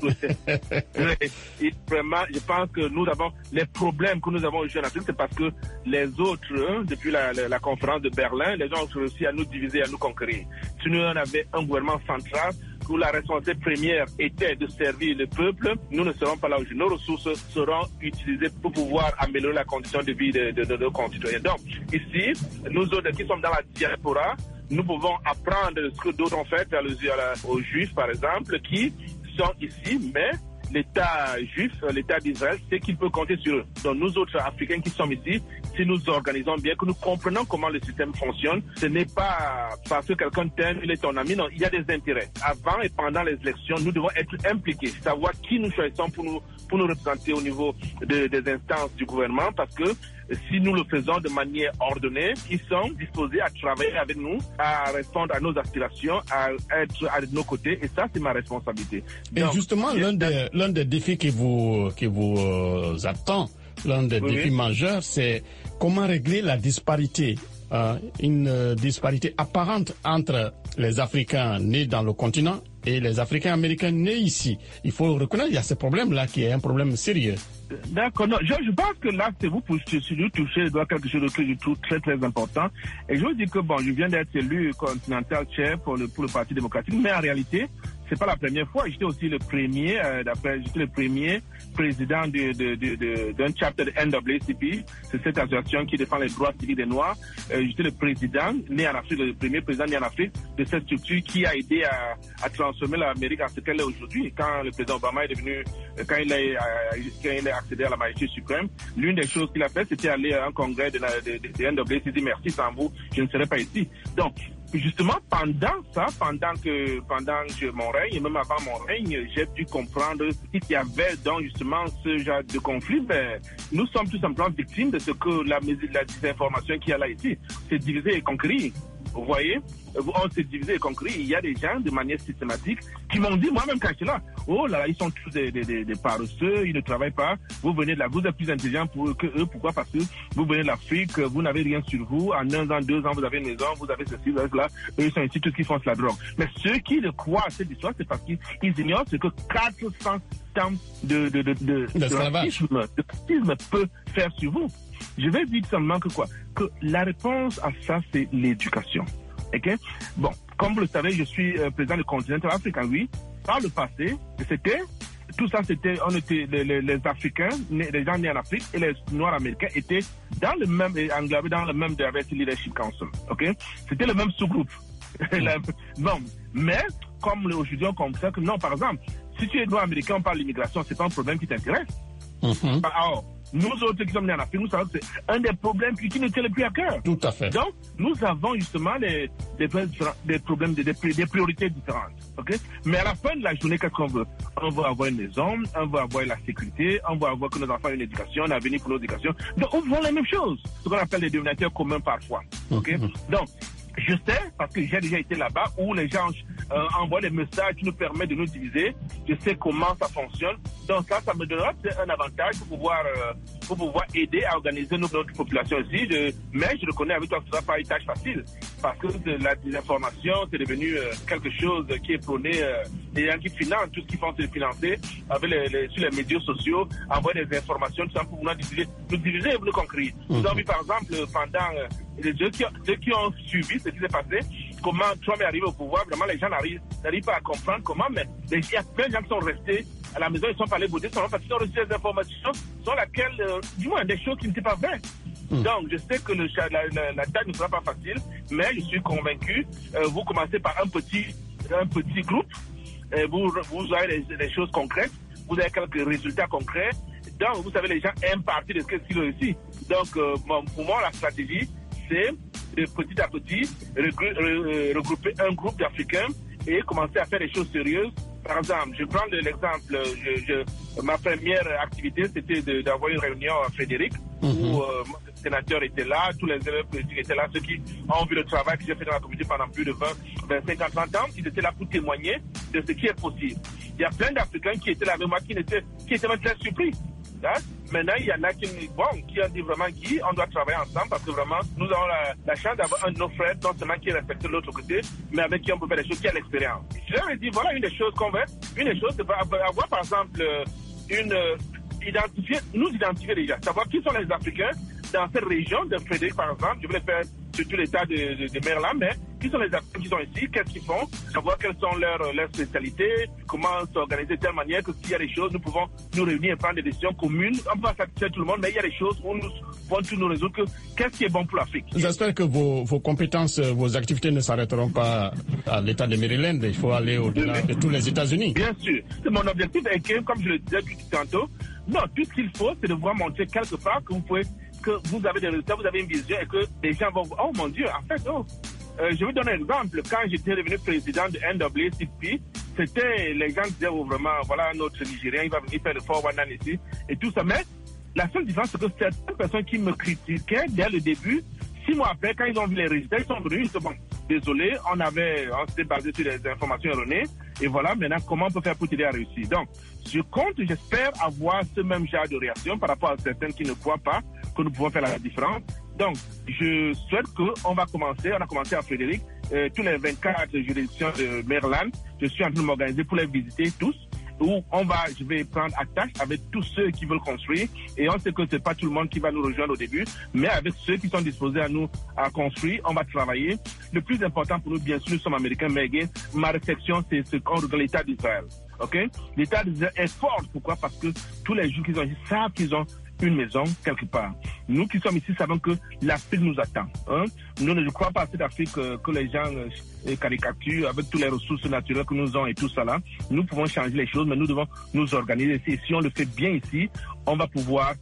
Et vraiment, je pense que nous avons les problèmes que nous avons aujourd'hui en Afrique, c'est parce que les autres, depuis la conférence de Berlin, les gens ont réussi à nous diviser, à nous conquérir. Si nous en avions un gouvernement central, où la responsabilité première était de servir le peuple, nous ne serons pas là aujourd'hui. Nos ressources seront utilisées pour pouvoir améliorer la condition de vie de nos concitoyens. Donc, ici, nous autres qui sommes dans la diaspora, nous pouvons apprendre ce que d'autres ont fait aux Juifs, par exemple, qui sont ici, mais l'État juif, l'État d'Israël, c'est qu'il peut compter sur eux. Donc nous autres Africains qui sommes ici, si nous organisons bien, que nous comprenons comment le système fonctionne, ce n'est pas parce que quelqu'un t'aime, il est ton ami, non, il y a des intérêts. Avant et pendant les élections, nous devons être impliqués, savoir qui nous choisissons pour nous représenter au niveau des instances du gouvernement, parce que si nous le faisons de manière ordonnée, ils sont disposés à travailler avec nous, à répondre à nos aspirations, à être à nos côtés, et ça, c'est ma responsabilité. Et donc, justement, l'un des défis qui vous attend, l'un des défis majeurs, c'est comment régler la disparité, une disparité apparente entre les Africains nés dans le continent et les Africains américains nés ici. Il faut reconnaître qu'il y a ce problème-là qui est un problème sérieux. D'accord. Non, je pense que là, c'est vous pour toucher quelque chose que je trouve très, très important. Et je vous dis que, je viens d'être élu Continental Chair pour le Parti démocratique, mais en réalité, c'est pas la première fois. J'étais aussi le premier, j'étais le premier président d'un chapter de NAACP. C'est cette association qui défend les droits civiques des Noirs. J'étais le président, né en Afrique, le premier président né en Afrique de cette structure qui a aidé à transformer l'Amérique en ce qu'elle est aujourd'hui. Quand le président Obama est devenu, quand il a accédé à la majesté suprême, l'une des choses qu'il a fait, c'était aller à un congrès de NAACP, dit merci, sans vous, je ne serais pas ici. Donc, justement, pendant mon règne, et même avant mon règne, j'ai dû comprendre qu'il y avait donc justement ce genre de conflit. Nous sommes tout simplement victimes de ce que la désinformation qu'il y a là ici, c'est diviser et conquérir. Vous voyez, on s'est divisé et compris. Il y a des gens de manière systématique qui m'ont dit, moi-même quand j'étais là, oh là là, ils sont tous des paresseux, ils ne travaillent pas. Vous êtes plus intelligents que eux. Pourquoi? Parce que vous venez de l'Afrique, vous n'avez rien sur vous. En 1 an, 2 ans, vous avez une maison, vous avez ceci, vous avez cela. Eux, ils sont ici, tous qui font de la drogue. Mais ceux qui le croient à cette histoire, c'est parce qu'ils ignorent ce que 400 ans de racisme peut faire sur vous. Je vais dire seulement que quoi? Que la réponse à ça, c'est l'éducation. Ok? Bon, comme vous le savez, je suis président du Continental African, oui. Par le passé, on était les Africains, les gens nés en Afrique et les Noirs américains étaient englobés dans le même Diversity Leadership Council. Ok? C'était le même sous-groupe. Non, mais comme aujourd'hui on comprend que non, par exemple, si tu es noir américain, on parle d'immigration, c'est pas un problème qui t'intéresse. Alors, nous autres qui sommes nés en Afrique, nous savons que c'est un des problèmes qui nous tient le plus à cœur. Tout à fait. Donc, nous avons justement des problèmes, des priorités différentes. Okay? Mais à la fin de la journée, qu'est-ce qu'on veut? On veut avoir une maison, on veut avoir la sécurité, on veut avoir que nos enfants aient une éducation, un avenir pour l'éducation. Donc, on veut les mêmes choses, ce qu'on appelle les dénominateurs communs parfois. Okay? Donc, je sais, parce que j'ai déjà été là-bas, où les gens envoient des messages qui nous permettent de nous diviser. Je sais comment ça fonctionne. Donc ça me donnera un avantage pour pouvoir aider à organiser notre population ici. Mais je reconnais avec toi que ce ne sera pas une tâche facile. Parce que la désinformation, c'est devenu quelque chose qui est prôné. Les gens qui financent, tout ce qu'ils font, c'est financer avec sur les médias sociaux, envoyer des informations, tout ça pour nous diviser et nous conquérir. Nous avons vu par exemple pendant ceux qui ont suivi ce qui s'est passé, comment Trump est arrivé au pouvoir, vraiment les gens n'arrivent pas à comprendre comment, mais il y a plein de gens qui sont restés à la maison, ils sont pas allés voter, parce qu'ils ont reçu des informations sur lesquelles, du moins, des choses qui n'étaient pas vraies. Donc, je sais que la tâche ne sera pas facile, mais je suis convaincu, vous commencez par un petit groupe, vous aurez des choses concrètes, vous avez quelques résultats concrets, donc vous savez, les gens aiment partir de ce qu'ils réussissent. Donc, pour moi, la stratégie, c'est de petit à petit regrouper un groupe d'Africains et commencer à faire des choses sérieuses. Par exemple, je prends l'exemple, ma première activité, c'était d'avoir une réunion à Frédéric, où le sénateur était là, tous les élèves politiques étaient là, ceux qui ont vu le travail que j'ai fait dans la communauté pendant plus de 20, 25 ans, 30 ans, ils étaient là pour témoigner de ce qui est possible. Il y a plein d'Africains qui étaient là avec moi, qui étaient même très surpris. Hein? Maintenant, il y en a qui ont dit vraiment on doit travailler ensemble parce que vraiment, nous avons la chance d'avoir un de nos frères, non seulement qui respecte de l'autre côté, mais avec qui on peut faire des choses, qui a l'expérience. Je leur ai dit, voilà une des choses qu'on veut. Une des choses, c'est avoir par exemple nous identifier déjà, savoir qui sont les Africains dans cette région de Frédéric, par exemple. Je vais le faire sur tout l'état de Maryland, mais qui sont les Africains qui sont ici, qu'est-ce qu'ils font, savoir quelles sont leurs spécialités, comment s'organiser de telle manière que s'il y a des choses, nous pouvons nous réunir et prendre des décisions communes. On ne peut pas satisfaire tout le monde, mais il y a des choses où nous pouvons tous nous résoudre qu'est-ce qui est bon pour l'Afrique. J'espère que vos compétences, vos activités ne s'arrêteront pas à l'état de Maryland. Il faut aller au-delà de tous les États-Unis. Bien sûr. Mon objectif est que, comme je le disais tantôt, non, tout ce qu'il faut, c'est de voir montrer quelque part que vous avez des résultats, vous avez une vision et que les gens vont oh mon Dieu, en fait, je vais donner un exemple. Quand j'étais devenu président de NAACP, c'était les gens disaient vraiment, voilà notre Nigérien, il va venir faire le 419 ici et tout ça. Mais la seule différence, c'est que certaines personnes qui me critiquaient dès le début, 6 mois après, quand ils ont vu les résultats, ils sont venus, ils se disent, bon, désolé, on s'était basé sur des informations erronées, et voilà, maintenant, comment on peut faire pour t'aider à réussir? Donc, j'espère avoir ce même genre de réaction par rapport à certaines qui ne croient pas que nous pouvons faire la différence. Donc, je souhaite on a commencé à Frédéric, tous les 24 juridictions de Maryland, je suis en train de m'organiser pour les visiter tous, où je vais prendre attache avec tous ceux qui veulent construire, et on sait que c'est pas tout le monde qui va nous rejoindre au début, mais avec ceux qui sont disposés à construire, on va travailler. Le plus important pour nous, bien sûr, nous sommes américains, mais ma réflexion, c'est ce qu'on regarde l'État d'Israël. Ok? L'État d'Israël est fort. Pourquoi? Parce que tous les gens qui sont ici savent qu'ils ont une maison quelque part. Nous qui sommes ici savons que l'Afrique nous attend. Hein? Nous ne crois pas à cette Afrique que les gens caricaturent avec toutes les ressources naturelles que nous avons et tout ça là. Nous pouvons changer les choses, mais nous devons nous organiser ici. Si on le fait bien ici, on va pouvoir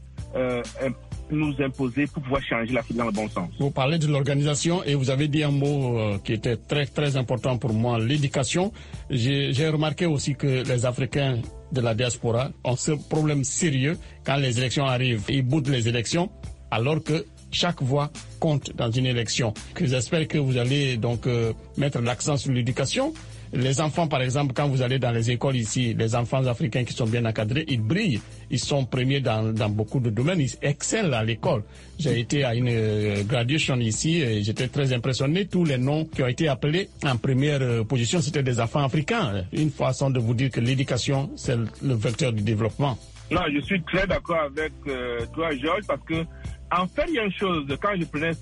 nous imposer pour pouvoir changer l'Afrique dans le bon sens. Vous parlez de l'organisation et vous avez dit un mot qui était très très important pour moi, l'éducation. J'ai remarqué aussi que les Africains de la diaspora ont ce problème sérieux quand les élections arrivent. Ils boudent les élections alors que chaque voix compte dans une élection. J'espère que vous allez donc mettre l'accent sur l'éducation. Les enfants, par exemple, quand vous allez dans les écoles ici, les enfants africains qui sont bien encadrés, ils brillent. Ils sont premiers dans beaucoup de domaines. Ils excellent à l'école. J'ai été à une graduation ici et j'étais très impressionné. Tous les noms qui ont été appelés en première position, c'était des enfants africains. Une façon de vous dire que l'éducation, c'est le vecteur du développement. Non, je suis très d'accord avec toi, Georges, parce que en fait, il y a une chose, quand je prenais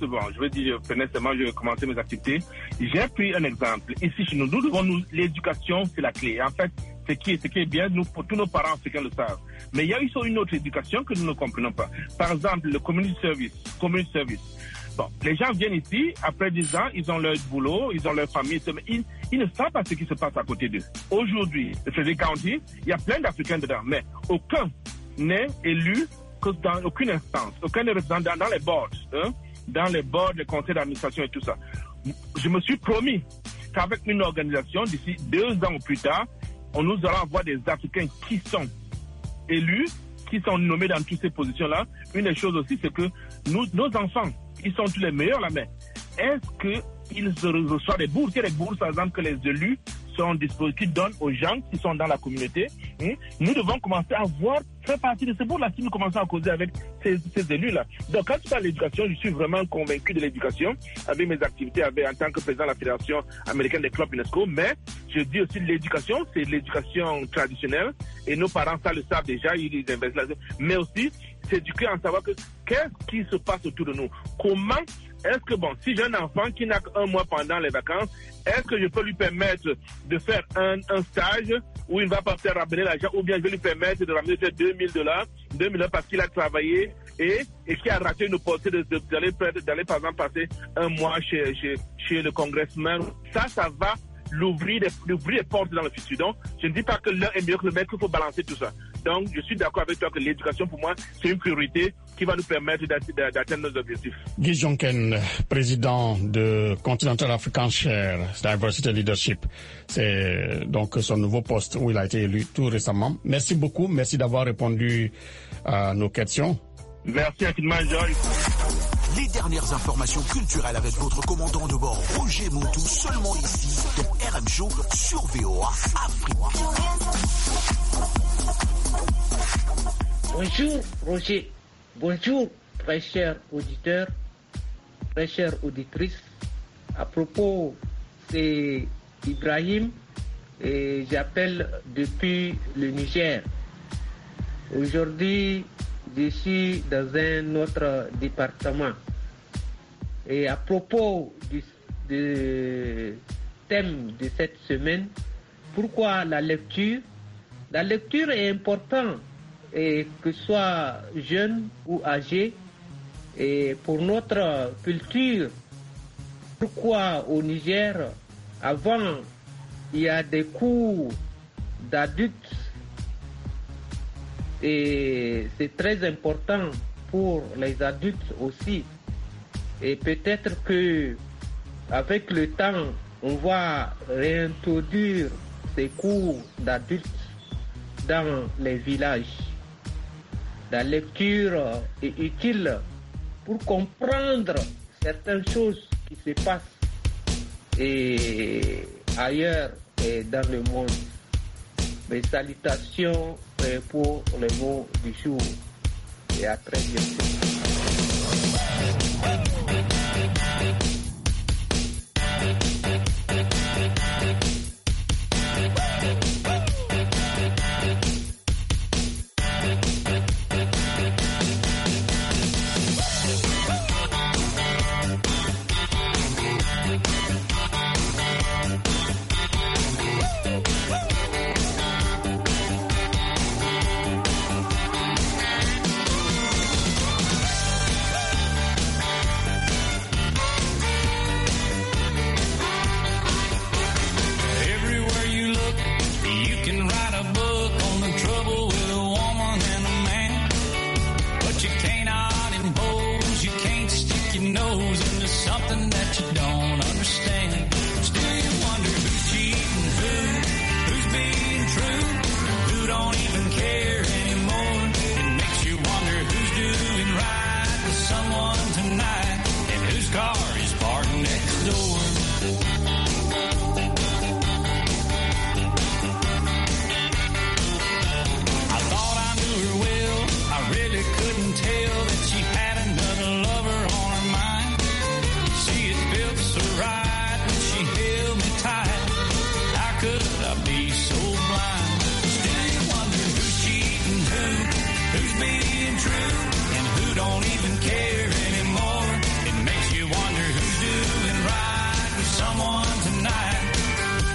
je commençais mes activités, j'ai pris un exemple. Ici, chez nous, l'éducation, c'est la clé. En fait, ce qui est bien, tous nos parents africains le savent. Mais il y a aussi une autre éducation que nous ne comprenons pas. Par exemple, le community service. Bon, les gens viennent ici, après 10 ans, ils ont leur boulot, ils ont leur famille, mais ils ne savent pas ce qui se passe à côté d'eux. Aujourd'hui, le Frederick County, il y a plein d'Africains dedans, mais aucun n'est élu dans aucune instance, aucun n'est représentant dans les boards, les conseils d'administration et tout ça. Je me suis promis qu'avec une organisation, d'ici 2 ans ou plus tard, nous allons avoir des Africains qui sont élus, qui sont nommés dans toutes ces positions-là. Une des choses aussi, c'est que nos enfants, ils sont tous les meilleurs là, mais est-ce qu'ils reçoivent des bourses? Il y a des bourses, par exemple, que les élus sont disposés, qui donnent aux gens qui sont dans la communauté. Nous devons commencer à faire partie de ces bourses-là si nous commençons à causer avec ces élus-là. Donc, quand tu parles de l'éducation, je suis vraiment convaincu de l'éducation avec mes activités en tant que président de la Fédération américaine des clubs UNESCO. Mais je dis aussi l'éducation, c'est l'éducation traditionnelle et nos parents, ça le savent déjà, ils investissent là-dessus. Mais aussi, s'éduquer en savoir qu'est-ce qui se passe autour de nous. Comment est-ce que, si j'ai un enfant qui n'a qu'un mois pendant les vacances, est-ce que je peux lui permettre de faire un stage où il va pas faire ramener l'argent, ou bien je vais lui permettre de ramener $2,000 parce qu'il a travaillé et qui a raté une opportunité d'aller par exemple passer un mois chez le congressman. Ça va l'ouvrir les portes dans le futur. Donc, je ne dis pas que l'un est mieux que le maître, il faut balancer tout ça. Donc, je suis d'accord avec toi que l'éducation, pour moi, c'est une priorité qui va nous permettre d'atteindre nos objectifs. Guy Jonken, président de Continental African Share Diversity Leadership. C'est donc son nouveau poste où il a été élu tout récemment. Merci beaucoup. Merci d'avoir répondu à nos questions. Merci infiniment, Georges. Les dernières informations culturelles avec votre commandant de bord Roger Moutou, seulement ici dans RM Show sur VOA Afrique. Bonjour Roger, bonjour très chers auditeurs, très chères auditrices. À propos, c'est Ibrahim et j'appelle depuis le Niger. Aujourd'hui, je suis dans un autre département. Et à propos du thème de cette semaine, pourquoi la lecture? La lecture est importante, et que ce soit jeune ou âgé, et pour notre culture. Pourquoi au Niger, avant, il y a des cours d'adultes, et c'est très important pour les adultes aussi. Et peut-être que avec le temps, on va réintroduire ces cours d'adultes dans les villages. La lecture est utile pour comprendre certaines choses qui se passent et ailleurs et dans le monde. Mes salutations pour les mots du jour et à très bientôt.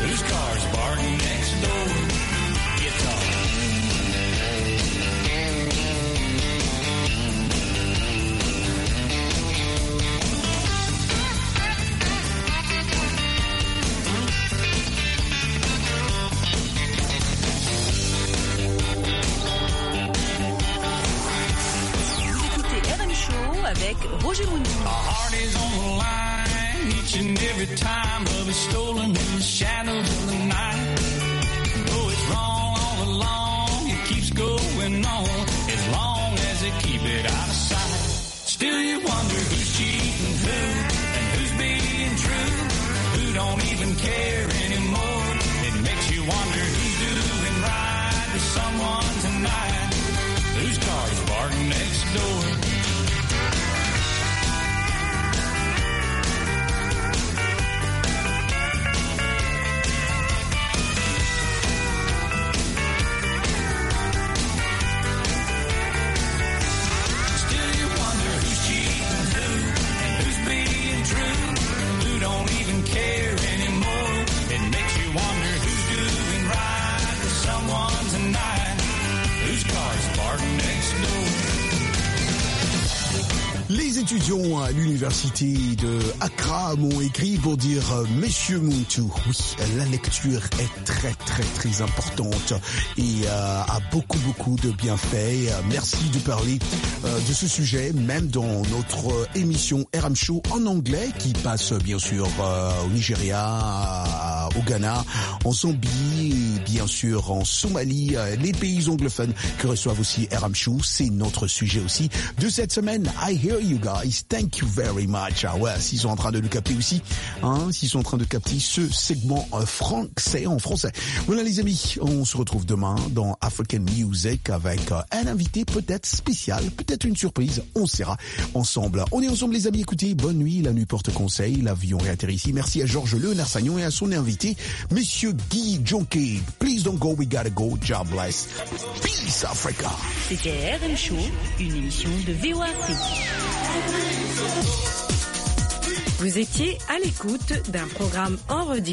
Whose car's barking next door? Guitar. Avec Roger Mountou. Our heart is on the line each and every time love is stolen in the shadows of the night. Though it's wrong all along, it keeps going on as long as they keep it out of sight. Still you wonder who's cheating who and who's being true, who don't even care anymore. It makes you wonder who's doing right to someone tonight. Whose car's barking next door? Les étudiants à l'université de Accra m'ont écrit pour dire Monsieur Mountou, oui, la lecture est très très très importante et a beaucoup de bienfaits. Merci de parler de ce sujet, même dans notre émission RM Show en anglais qui passe bien sûr au Nigeria, au Ghana, en Zambie et bien sûr en Somalie, les pays anglophones qui reçoivent aussi RM Show. C'est notre sujet aussi de cette semaine. I hear you guys, thank you very much. Ah ouais, s'ils sont en train de le capter aussi, hein, s'ils sont en train de capter ce segment français en français. Voilà les amis, on se retrouve demain dans African Music avec un invité peut-être spécial, peut-être une surprise, on sera ensemble. On est ensemble les amis, écoutez, bonne nuit, la nuit porte conseil, l'avion réatterrit ici. Merci à Georges Léonard Sagnon et à son invité, Monsieur Guy Jonke. Please don't go, we gotta go, job bless. Peace Africa. C'était RM Show, une émission de VOAC. Vous étiez à l'écoute d'un programme en rediffusion